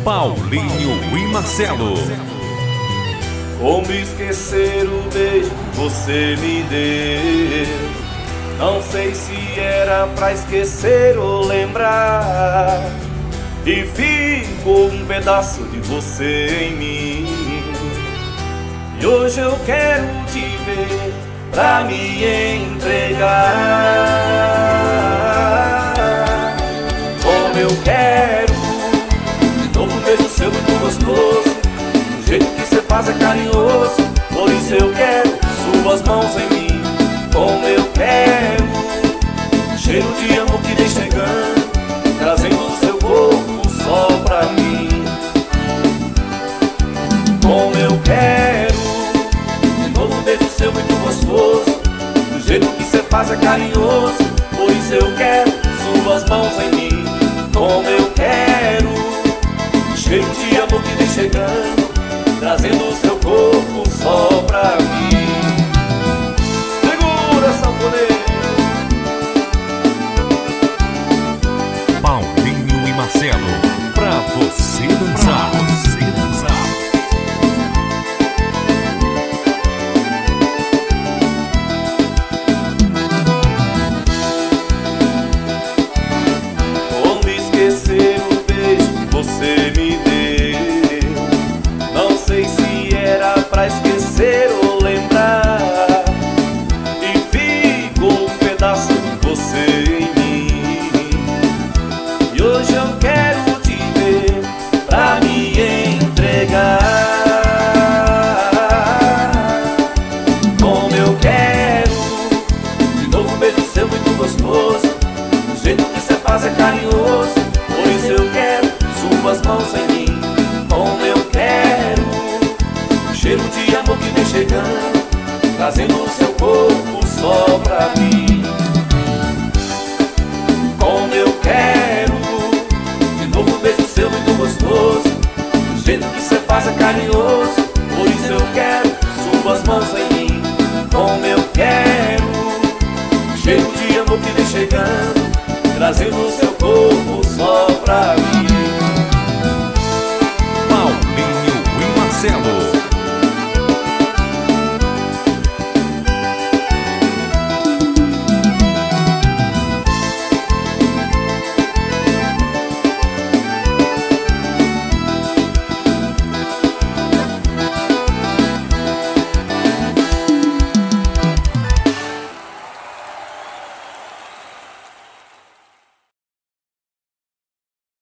Paulinho e Marcelo. Como esquecer o beijo que você me deu? Não sei se era pra esquecer ou lembrar, e ficou um pedaço de você em mim. E hoje eu quero te ver pra me entregar. Como eu quero de novo um beijo seu muito gostoso. O jeito que cê faz é carinhoso, por isso eu quero suas mãos em mim. Como eu quero cheiro de amor que vem chegando, trazendo o seu corpo só pra mim. Como eu quero de novo um beijo seu muito gostoso. Do jeito que cê faz é carinhoso, por isso eu quero suas mãos em mim. Como eu quero cheiro de amor que vem chegando, trazendo o seu corpo só pra mim. Segura, sanfoneiro. Paulinho e Marcelo, pra você dançar. Como esquecer o beijo que você me deu? Não sei se era pra esquecer ou lembrar, e ficou um pedaço de você em mim. E hoje eu quero te ver pra me entregar. Como eu quero de novo um beijo seu muito gostoso. Do jeito que cê faz é carinhoso, por isso eu quero suas mãos em mim. Como eu quero cheiro de amor que vem chegando, trazendo o seu corpo só pra mim. Como eu quero de novo um beijo seu muito gostoso. Do jeito que cê faz é carinhoso, por isso eu quero suas mãos em mim. Como eu quero cheiro de amor que vem chegando, trazendo o seu corpo só pra mim.